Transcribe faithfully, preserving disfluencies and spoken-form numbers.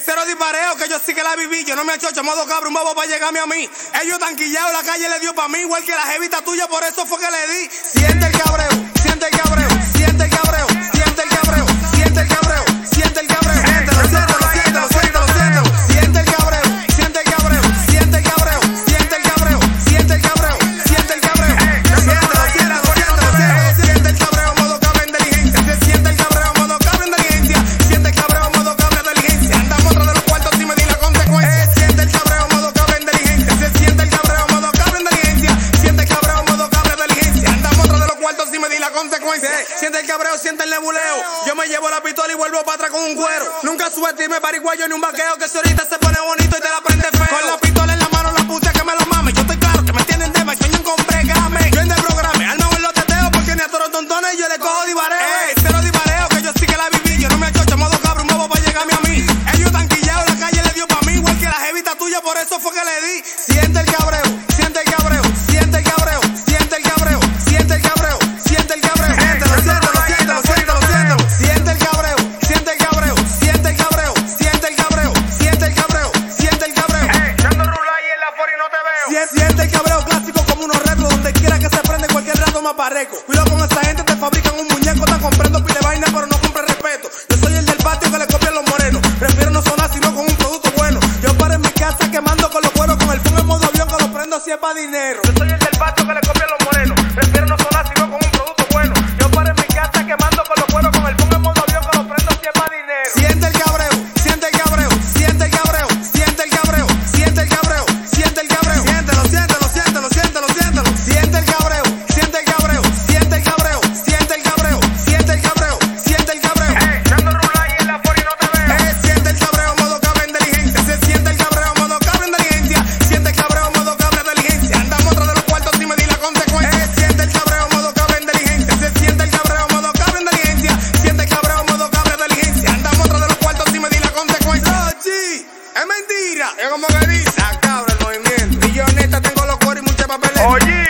cero dispareo, que yo sí que la viví. Yo no me achocho, modo cabro, un bobo para llegarme a mí. Ellos tanquillados, la calle le dio pa' mí. Igual que la jevita tuya, por eso fue que le di. Siente el cabreo, siente el cabreo, siente el cabreo, siente el cabreo, siente el cabreo, siente el cabreo. Siéntelo, siéntelo, siéntelo, siéntelo, siéntelo. Siente el cabreo, siente el cabreo, siente el cabreo, siente el cabreo, siente el cabreo, siente el cabreo. Siéntelo, siéntelo, siéntelo, siéntelo. Siente el cabreo, modo cabra inteligencia. Se siente el cabreo, modo cabra inteligencia. Siente el cabreo, modo cabra inteligencia. Andamos tras de los cuartos y me di la consecuencia. Siente el cabreo, modo cabra inteligencia. Se siente el cabreo, modo cabra inteligencia. Siente el cabreo, modo cabra inteligencia. Andamos tras de los cuartos y me di la consecuencia. Siente el cabreo, siente el nebuleo. Yo me llevo la pistola y vuelvo para atrás con un cuero. Nunca subestime pariguayo ni un vaqueo, que si ahorita se pone bonito y te la prende feo. Con la pistola en la mano la puse a que me lo mame. Yo estoy claro que me entienden de más. Sueño con pregame. Yo en el programa, al mejor los teteo, porque ni a todos los tontones yo le cojo divareo. Ey, cero divareo, que yo sí que la viví. Yo no me achocho, modo cabro, un bobo para llegarme a mí. Ellos tanquillados, la calle le dio pa' mí. Igual que la jevita tuya, por eso fue que le di. Siente el cabreo, siente el cabreo, siente el cabreo, siente el cabreo, siente el cabreo, siente el cabreo. Siéntelo, siéntelo, siéntelo, siéntelo, siéntelo. Siente el cabreo, siente el cabreo, siente el cabreo, siente el cabreo, siente el cabreo, siente el cabreo. Hey, dando rula ahí en la por y no te veo. Sie- Siente el cabreo clásico como unos retros, donde quiera que se prende cualquier rato más parreco. Cuidado con esa gente, te fabrican un muñeco, están comprando pile vaina, pero no compre respeto. Yo soy el del patio que le copian los morenos. Prefiero no sonar sino con un producto bueno. Yo paro en mi casa quemando con los cueros, con el fuego en modo avión que lo prendo si es pa' dinero. Yo soy el del patio que le copian los morenos. Prefiero no sonar sino con un producto bueno. Yo paro en mi casa quemando con los cueros, con el pongo en modo avión que lo prendo si es pa' dinero. Siente el cabreo, siente el cabreo, siente el cabreo, siente el cabreo, siente el cabreo, siente el cabreo. Siéntelo, siéntelo, siéntelo, siéntelo, siéntelo. Siente el cabreo, siente el cabreo, siente el cabreo, siente el cabreo, siente el cabreo, siente el cabreo. Hey, dando rula ahí en la por y no te veo. Eh, siente el cabreo, modo cabra inteligencia. Se siente el cabreo, modo cabra inteligencia. Siente el cabreo, modo cabra inteligencia. Andamos tras de los cuartos y me di la consecuencia. Eh, siente el cabreo, modo cabra inteligencia. Se siente el cabreo, modo cabra inteligencia. Siente el cabreo, modo cabra inteligencia. Andamos tras de los cuartos y me di la consecuencia. Oh, sí, es mentira. Es como que dice, ah, cabra el movimiento. Y yo neta tengo los cueros y mucha papeleta. Oye.